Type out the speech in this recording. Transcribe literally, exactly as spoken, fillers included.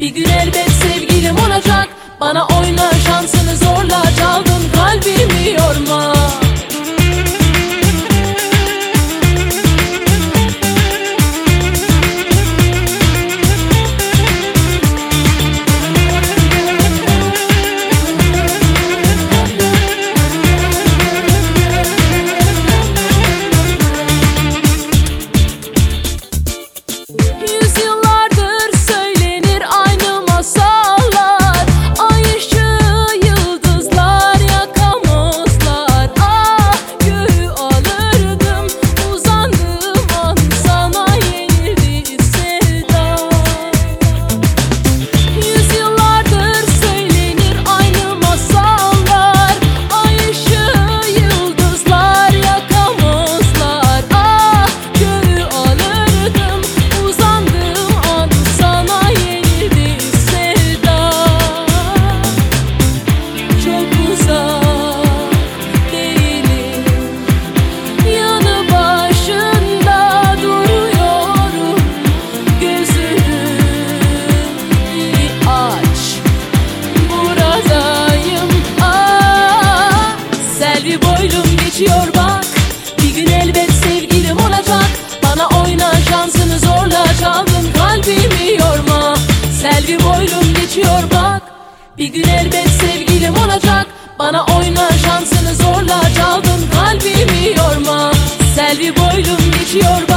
Bir gün elbet sevgilim olacak. Bana oyna şansını zorla, çaldın kalbimi yorma. Geçiyor bak, bir gün elbet sevgilim olacak. Bana oyna şansını zorla, çaldın kalbimi yorma. Selvi boylum geçiyor bak, bir gün elbet sevgilim olacak. Bana oyna şansını zorla, çaldın kalbimi yorma. Selvi boylum geçiyor bak.